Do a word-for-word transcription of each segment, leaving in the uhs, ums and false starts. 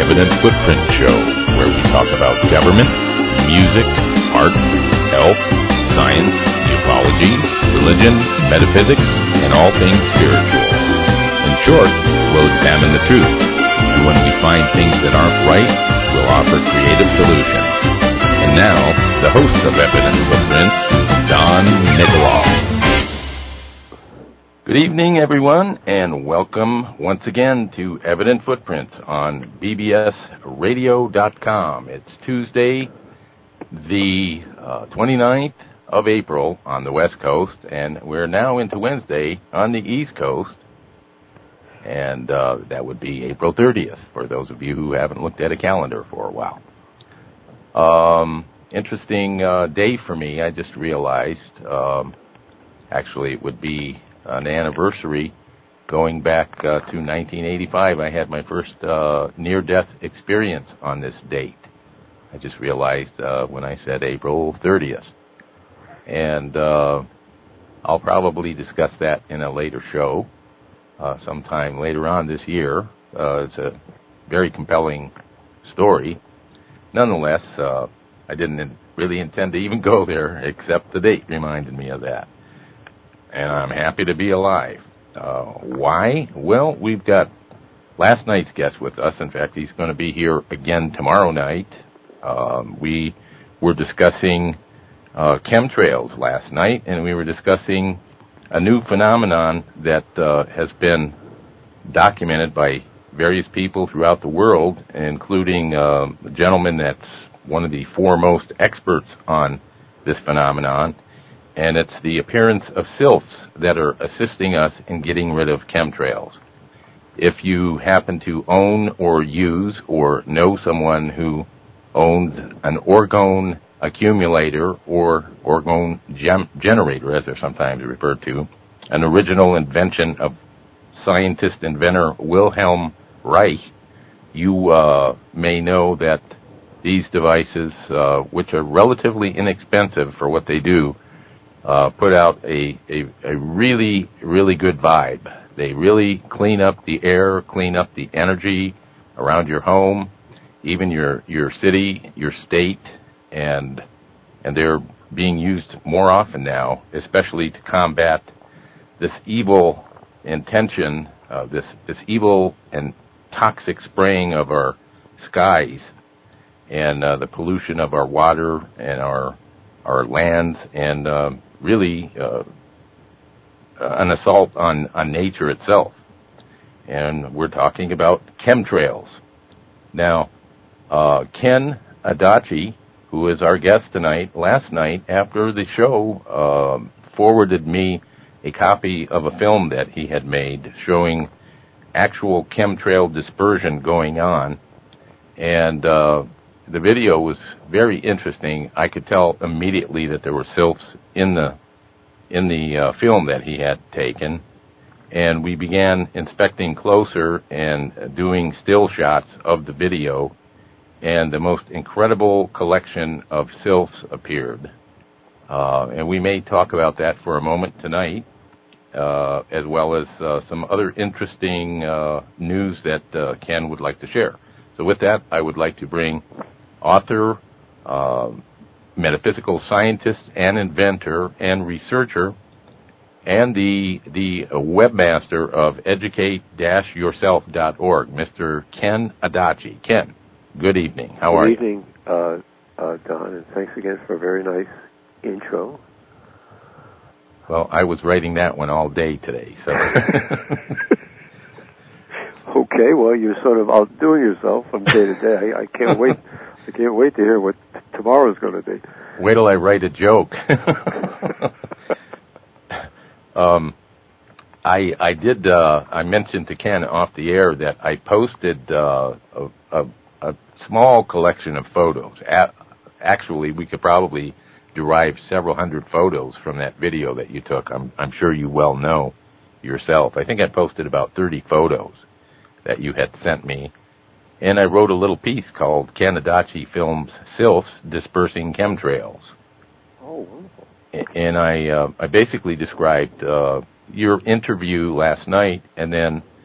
Evident Footprint Show, where we talk about government, music, art, health, science, ufology, religion, metaphysics, and all things spiritual. In short, we'll examine the truth, and when we find things that aren't right, we'll offer creative solutions. And now, the host of Evident Footprints, Don Nikoloff. Good evening, everyone, and welcome once again to Evident Footprints on B B S radio dot com. It's Tuesday, the uh, twenty-ninth of April on the West Coast, and we're now into Wednesday on the East Coast, and uh, that would be April thirtieth, for those of you who haven't looked at a calendar for a while. Um, interesting uh, day for me, I just realized. Um, actually, it would be an anniversary going back uh, to nineteen eighty-five. I had my first uh, near-death experience on this date. I just realized uh, when I said April thirtieth. And uh, I'll probably discuss that in a later show uh, sometime later on this year. Uh, it's a very compelling story. Nonetheless, uh, I didn't really intend to even go there, except the date reminded me of that. And I'm happy to be alive. Uh, why? Well, we've got last night's guest with us. In fact, he's going to be here again tomorrow night. Um, we were discussing uh, chemtrails last night, and we were discussing a new phenomenon that uh, has been documented by various people throughout the world, including uh, a gentleman that's one of the foremost experts on this phenomenon. And it's the appearance of sylphs that are assisting us in getting rid of chemtrails. If you happen to own or use or know someone who owns an orgone accumulator or orgone gem- generator, as they're sometimes referred to, an original invention of scientist-inventor Wilhelm Reich, you uh, may know that these devices, uh, which are relatively inexpensive for what they do, Uh, put out a, a, a really, really good vibe. They really clean up the air, clean up the energy around your home, even your, your city, your state, and and they're being used more often now, especially to combat this evil intention, uh, this this evil and toxic spraying of our skies and uh, the pollution of our water and our our lands, and um, really uh, an assault on, on nature itself. And we're talking about chemtrails. Now, uh, Ken Adachi, who is our guest tonight, last night after the show, uh, forwarded me a copy of a film that he had made showing actual chemtrail dispersion going on. And uh, the video was very interesting. I could tell immediately that there were sylphs in the in the uh, film that he had taken, and we began inspecting closer and doing still shots of the video, and the most incredible collection of sylphs appeared. Uh, and we may talk about that for a moment tonight, uh, as well as uh, some other interesting uh, news that uh, Ken would like to share. So with that, I would like to bring author, uh, metaphysical scientist and inventor and researcher, and the the webmaster of educate dash yourself dot org, Mister Ken Adachi. Ken, good evening. How good are you? Good evening, uh, uh, Don, and thanks again for a very nice intro. Well, I was writing that one all day today, so. Okay, well, you're sort of outdoing yourself from day to day. I, I can't wait. I can't wait to hear what t- tomorrow's going to be. Wait till I write a joke. um, I I did. Uh, I mentioned to Ken off the air that I posted uh, a, a, a small collection of photos. A- actually, we could probably derive several hundred photos from that video that you took. I'm I'm sure you well know yourself. I think I posted about thirty photos that you had sent me. And I wrote a little piece called Ken Adachi Films Sylphs Dispersing Chemtrails. Oh, wonderful. And I uh, I basically described uh, your interview last night, and then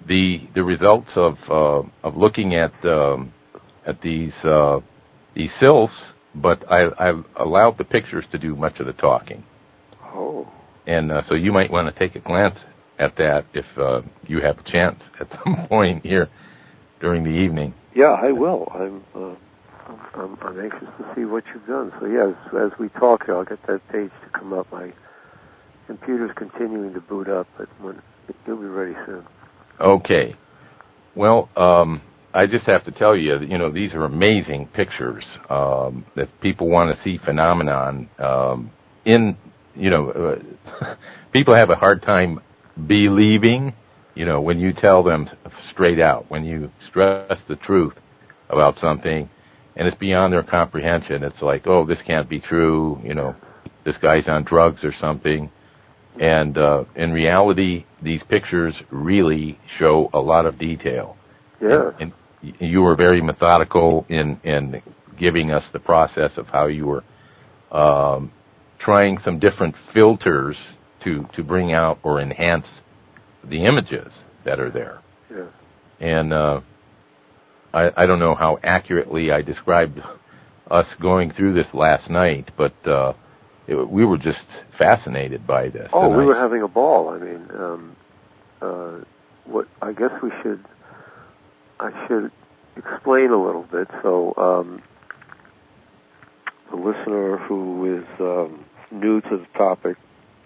the the results of uh, of looking at um, at these uh, these sylphs, but I, I've allowed the pictures to do much of the talking. Oh. And uh, so you might want to take a glance at that if uh, you have a chance at some point here during the evening. Yeah, I will. I'm, uh, I'm I'm anxious to see what you've done. So yes, as we talk, I'll get that page to come up. My computer's continuing to boot up, but when it'll be ready soon. Okay. Well, um, I just have to tell you, you know, these are amazing pictures. Um, if people want to see phenomenon um, in, you know, uh, people have a hard time believing, you know, when you tell them straight out, when you stress the truth about something, and it's beyond their comprehension. It's like, oh, this can't be true, you know, this guy's on drugs or something. And uh, in reality, these pictures really show a lot of detail. Yeah. And, and you were very methodical in, in giving us the process of how you were um, trying some different filters to, to bring out or enhance the images that are there. Yeah. And uh, I, I don't know how accurately I described us going through this last night, but uh, it, we were just fascinated by this. Oh, and we I, were having a ball. I mean, um, uh, what I guess we should, I should explain a little bit. So um, the listener who is um, new to the topic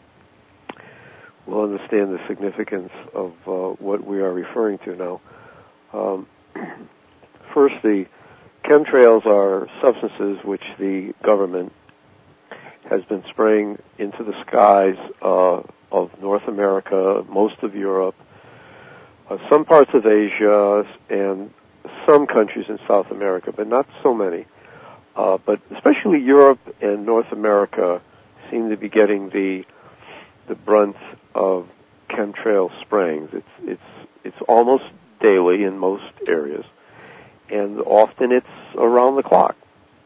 will understand the significance of uh, what we are referring to now. Um, first, the chemtrails are substances which the government has been spraying into the skies uh, of North America, most of Europe, uh, some parts of Asia, and some countries in South America, but not so many. Uh, but especially Europe and North America seem to be getting the the brunt of chemtrail sprayings. It's it's it's almost daily in most areas, and often it's around the clock.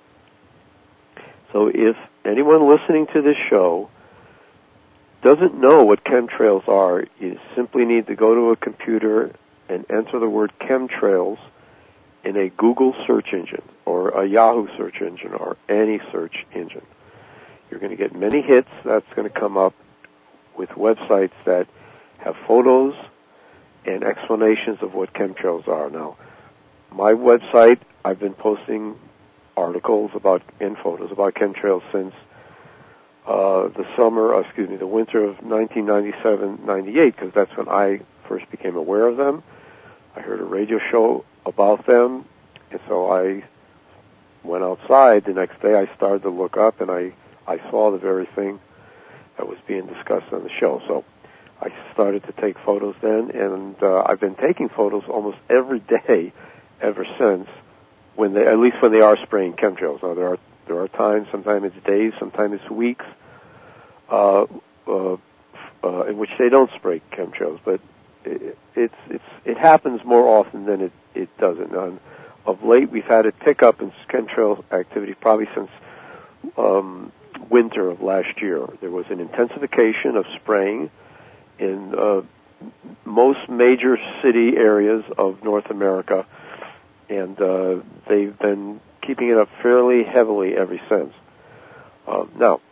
So if anyone listening to this show doesn't know what chemtrails are, you simply need to go to a computer and enter the word chemtrails in a Google search engine or a Yahoo search engine or any search engine. You're going to get many hits. That's going to come up with websites that have photos and explanations of what chemtrails are. Now, my website, I've been posting articles about and photos about chemtrails since uh, the summer, uh, excuse me, the winter of nineteen ninety-seven ninety-eight, because that's when I first became aware of them. I heard a radio show about them, and so I went outside. The next day I started to look up, and I, I saw the very thing that was being discussed on the show. So I started to take photos then, and uh, I've been taking photos almost every day ever since, when they, at least when they are spraying chemtrails. Now, there are there are times, sometimes it's days, sometimes it's weeks, uh, uh, uh, in which they don't spray chemtrails, but it, it's it's it happens more often than it, it doesn't. And of late, we've had a pickup in chemtrail activity probably since um, winter of last year. There was an intensification of spraying in uh, most major city areas of North America, and uh, they've been keeping it up fairly heavily ever since. Uh, now,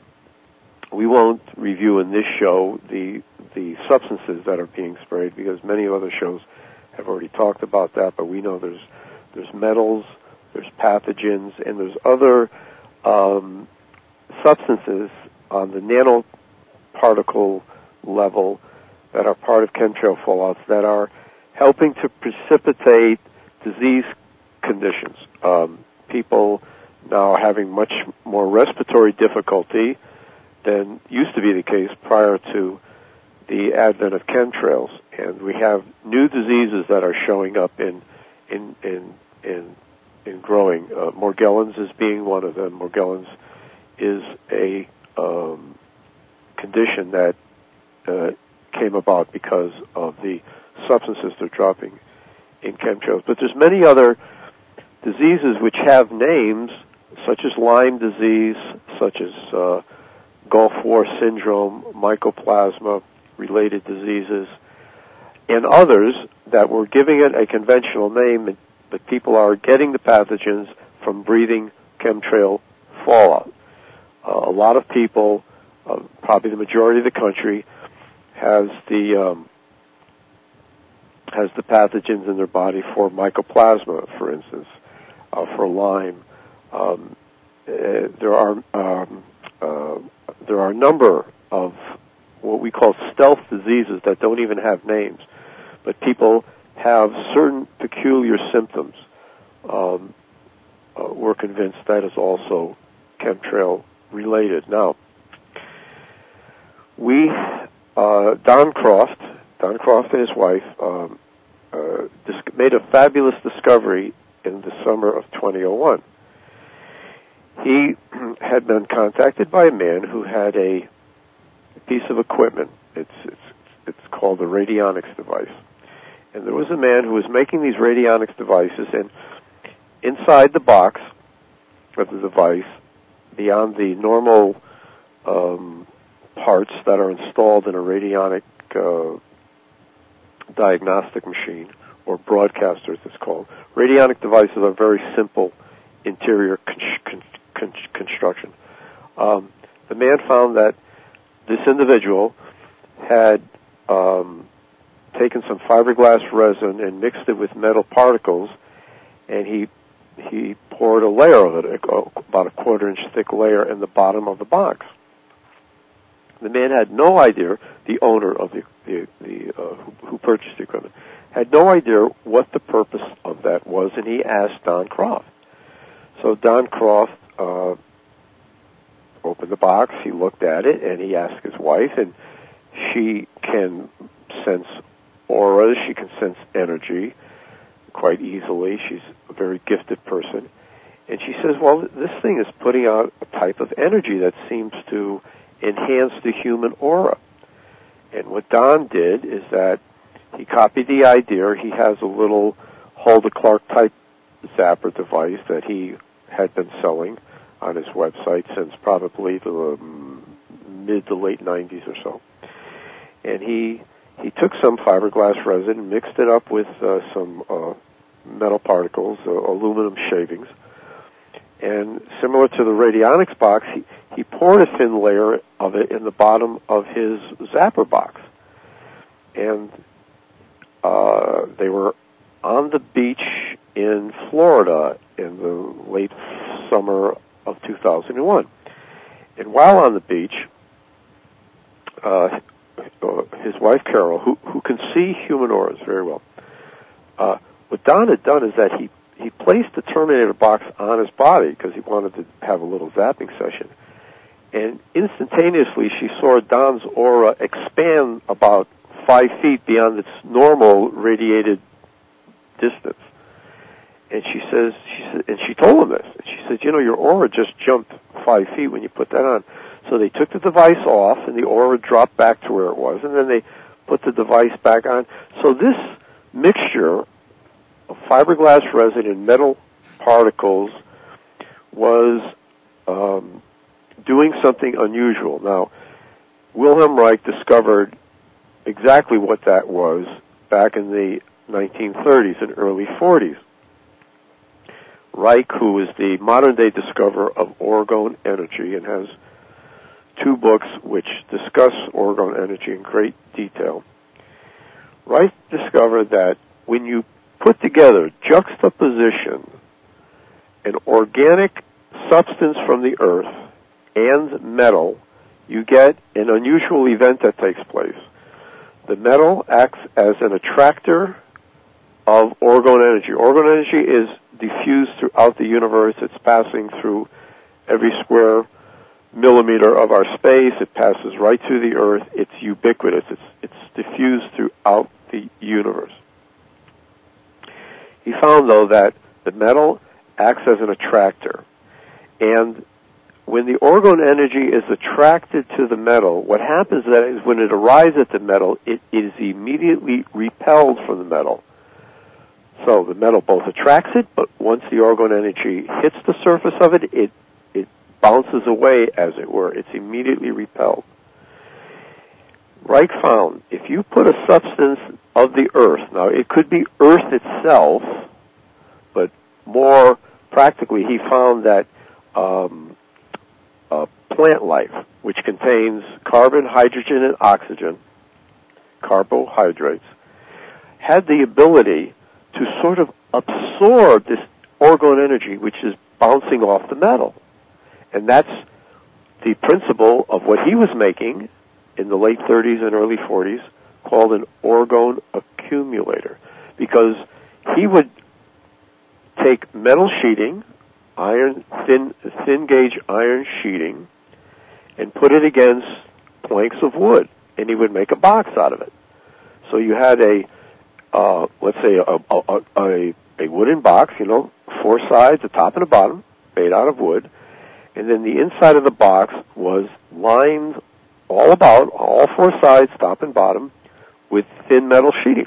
we won't review in this show the the substances that are being sprayed, because many other shows have already talked about that, but we know there's there's metals, there's pathogens, and there's other um, substances on the nanoparticle level that are part of chemtrail fallouts that are helping to precipitate disease conditions. Um, people now are having much more respiratory difficulty than used to be the case prior to the advent of chemtrails, and we have new diseases that are showing up in in in in, in growing. Uh, Morgellons is being one of them. Morgellons is a um, condition that uh, came about because of the substances they're dropping in chemtrails. But there's many other diseases which have names, such as Lyme disease, such as uh, Gulf War syndrome, mycoplasma-related diseases. and others that were giving it a conventional name, but people are getting the pathogens from breathing chemtrail fallout. Uh, a lot of people, uh, probably the majority of the country, has the um, has the pathogens in their body for mycoplasma, for instance, uh, for Lyme. Um, uh, there are um, uh, there are a number of what we call stealth diseases that don't even have names, but people have certain peculiar symptoms. Um, uh, we're convinced that is also chemtrail related. Now, we, uh, Don Croft, Don Croft and his wife, um, uh, dis- made a fabulous discovery in the summer of twenty oh one. He had been contacted by a man who had a piece of equipment. It's, it's, it's called a radionics device. And there was a man who was making these radionics devices, and inside the box of the device, beyond the normal um, parts that are installed in a radionic uh, diagnostic machine, or broadcaster as it's called, radionic devices are very simple interior con- con- con- construction. Um, the man found that this individual had um, taken some fiberglass resin and mixed it with metal particles, and he he poured a layer of it, about a quarter inch thick layer, in the bottom of the box. The man had no idea, the owner of the, the, the uh, who, who purchased the equipment, had no idea what the purpose of that was, and he asked Don Croft. So Don Croft uh, opened the box, he looked at it, and he asked his wife, and she can sense auras, she can sense energy quite easily. She's a very gifted person. And she says, well, this thing is putting out a type of energy that seems to enhance the human aura. And what Don did is that he copied the idea. He has a little Hulda Clark type zapper device that he had been selling on his website since probably the um, mid to late nineties or so. And he he took some fiberglass resin and mixed it up with uh, some uh, metal particles, uh, aluminum shavings. And similar to the radionics box, he, he poured a thin layer of it in the bottom of his zapper box. And uh, they were on the beach in Florida in the late summer of two thousand one. And while on the beach, uh, his wife Carol, who, who can see human auras very well, uh, what Don had done is that he, he placed the Terminator box on his body because he wanted to have a little zapping session. And instantaneously she saw Don's aura expand about five feet beyond its normal radiated distance. And she says, she said, and she told him this. And she said, you know, your aura just jumped five feet when you put that on. So they took the device off, and the aura dropped back to where it was, and then they put the device back on. So this mixture of fiberglass resin and metal particles was um, doing something unusual. Now, Wilhelm Reich discovered exactly what that was back in the nineteen thirties and early forties. Reich, who is the modern-day discoverer of orgone energy and has two books which discuss orgone energy in great detail, Reich discovered that when you put together, juxtaposition, an organic substance from the earth and metal, you get an unusual event that takes place. The metal acts as an attractor of orgone energy. Orgone energy is diffused throughout the universe. It's passing through every square millimeter of our space. It passes right through the earth. It's ubiquitous. It's, it's diffused throughout the universe. He found, though, that the metal acts as an attractor. And when the orgone energy is attracted to the metal, what happens that is when it arrives at the metal, it is immediately repelled from the metal. So the metal both attracts it, but once the orgone energy hits the surface of it, it, it bounces away, as it were. It's immediately repelled. Reich found if you put a substance of the earth, now it could be earth itself, but more practically he found that um, uh, plant life, which contains carbon, hydrogen, and oxygen, carbohydrates, had the ability to sort of absorb this orgone energy which is bouncing off the metal. And that's the principle of what he was making in the late thirties and early forties called an orgone accumulator. Because he would take metal sheeting, iron, thin, thin gauge iron sheeting, and put it against planks of wood, and he would make a box out of it. So you had a, uh, let's say, a, a, a, a wooden box, you know, four sides, a top and a bottom, made out of wood, and then the inside of the box was lined all about, all four sides, top and bottom, with thin metal sheeting.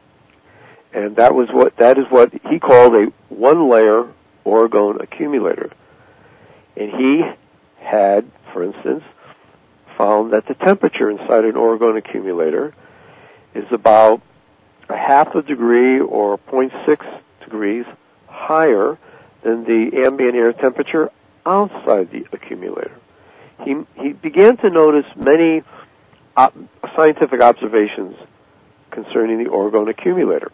And that was what, that is what he called a one-layer orgone accumulator. And he had, for instance, found that the temperature inside an orgone accumulator is about a half a degree or zero point six degrees higher than the ambient air temperature outside the accumulator. He, he began to notice many op- scientific observations concerning the orgone accumulator.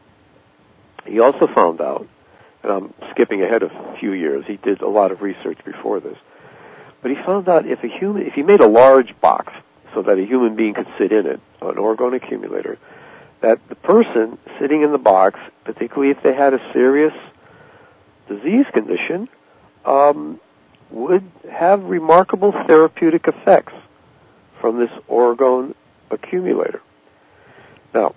He also found out, and I'm skipping ahead a few years, he did a lot of research before this, but he found out if a human, if he made a large box so that a human being could sit in it, an orgone accumulator, that the person sitting in the box, particularly if they had a serious disease condition, um, would have remarkable therapeutic effects from this orgone accumulator. Now,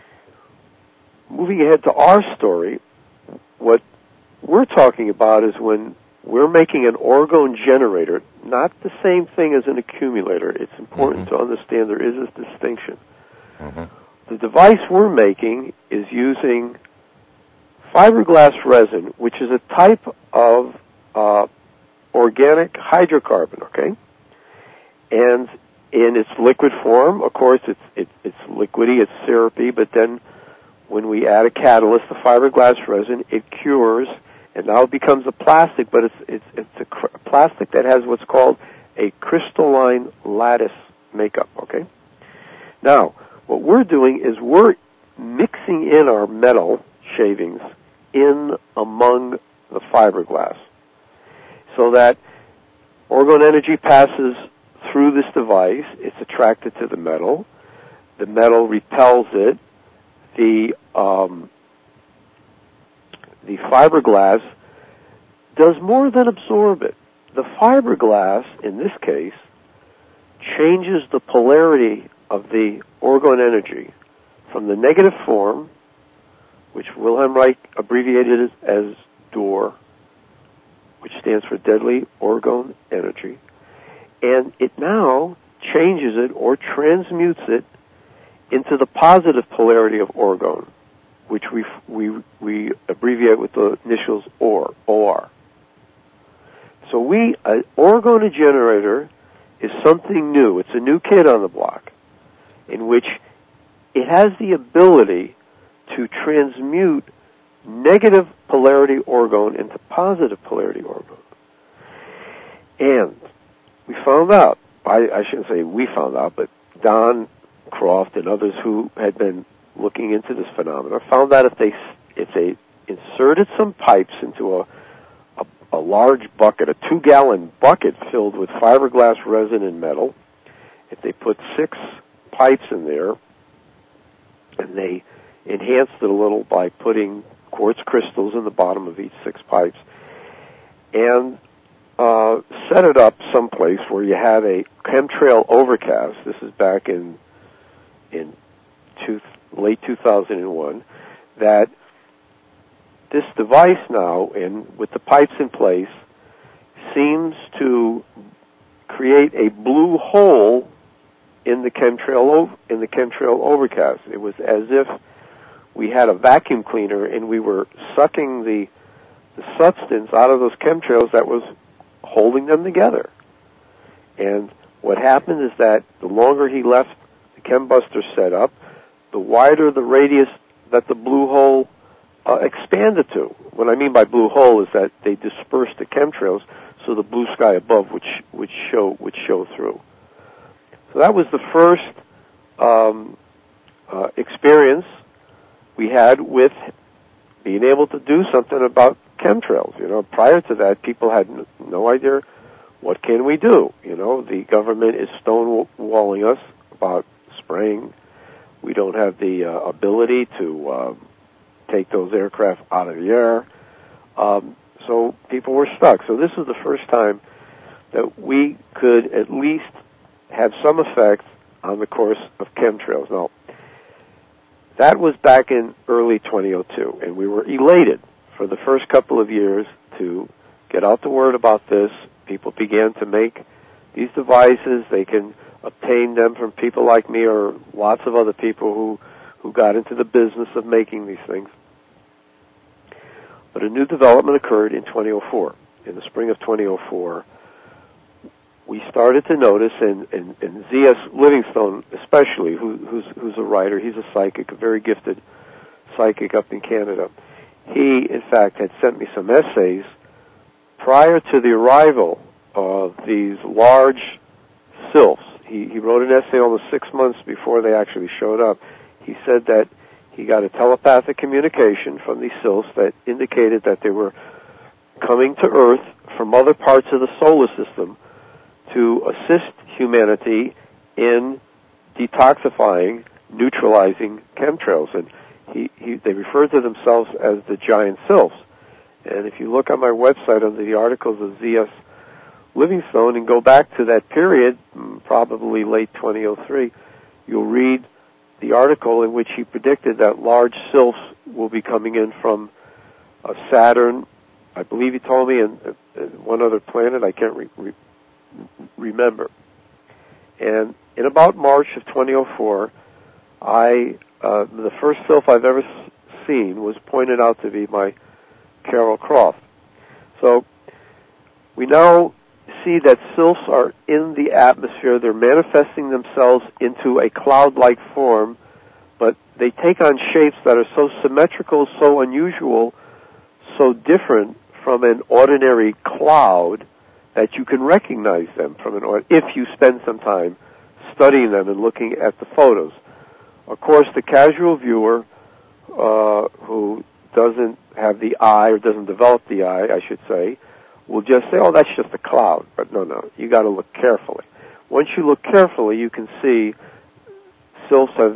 moving ahead to our story, what we're talking about is when we're making an orgone generator, not the same thing as an accumulator. It's important mm-hmm. to understand there is a distinction. Mm-hmm. The device we're making is using fiberglass resin, which is a type of uh, organic hydrocarbon, okay? And in its liquid form, of course, it's it, it's liquidy, it's syrupy, but then when we add a catalyst, the fiberglass resin, it cures, and now it becomes a plastic, but it's it's it's a cr- plastic that has what's called a crystalline lattice makeup, okay? Now, what we're doing is we're mixing in our metal shavings in among the fiberglass so that orgone energy passes through this device. It's attracted to the metal. The metal repels it. The um, the fiberglass does more than absorb it. The fiberglass, in this case, changes the polarity of the orgone energy from the negative form, which Wilhelm Reich abbreviated as, as D O R, which stands for deadly orgone energy, and it now changes it or transmutes it into the positive polarity of orgone, which we we we abbreviate with the initials O R. O R. So we an orgone generator is something new. It's a new kid on the block, in which it has the ability to transmute negative polarity orgone into positive polarity orgone. And we found out, I, I shouldn't say we found out, but Don Croft and others who had been looking into this phenomenon found out if they if they inserted some pipes into a, a, a large bucket, a two-gallon bucket filled with fiberglass resin and metal, if they put six pipes in there, and they enhanced it a little by putting quartz crystals in the bottom of each six pipes, and uh, set it up someplace where you had a chemtrail overcast. This is back in in two, late two thousand one, that this device now, in with the pipes in place, seems to create a blue hole in the chemtrail in the chemtrail overcast. It was as if we had a vacuum cleaner and we were sucking the the substance out of those chemtrails that was holding them together. And what happened is that the longer he left chembuster set up, the wider the radius that the blue hole uh, expanded to. What I mean by blue hole is that they dispersed the chemtrails so the blue sky above would sh- would show would show through. So that was the first um, uh, experience we had with being able to do something about chemtrails. You know, prior to that, people had n- no idea what can we do. You know, the government is stonewalling us about spraying. We don't have the uh, ability to uh, take those aircraft out of the air. Um, so people were stuck. So this was the first time that we could at least have some effect on the course of chemtrails. Now, that was back in early twenty oh two, and we were elated for the first couple of years to get out the word about this. People began to make these devices. They can obtain them from people like me or lots of other people who, who got into the business of making these things. But a new development occurred in twenty oh four. In the spring of twenty oh four, we started to notice, and, and, and Z S Livingstone especially, who, who's, who's a writer, he's a psychic, a very gifted psychic up in Canada. He, in fact, had sent me some essays prior to the arrival of these large sylphs. He, he wrote an essay almost six months before they actually showed up. He said that he got a telepathic communication from these sylphs that indicated that they were coming to Earth from other parts of the solar system to assist humanity in detoxifying, neutralizing chemtrails. And he, he, they referred to themselves as the giant sylphs. And if you look on my website under the articles of Z S Livingstone and go back to that period, probably late twenty oh three, you'll read the article in which he predicted that large sylphs will be coming in from uh, Saturn, I believe he told me, and uh, one other planet, I can't re- re- remember. And in about March of twenty oh four, I uh, the first sylph I've ever s- seen was pointed out to be by Carol Croft. So we now see that sylphs are in the atmosphere. They're manifesting themselves into a cloud-like form, but they take on shapes that are so symmetrical, so unusual, so different from an ordinary cloud that you can recognize them from an or- if you spend some time studying them and looking at the photos. Of course, the casual viewer uh, who doesn't have the eye or doesn't develop the eye, I should say, will just say, oh, that's just a cloud. But no, no, you got to look carefully. Once you look carefully, you can see sylphs have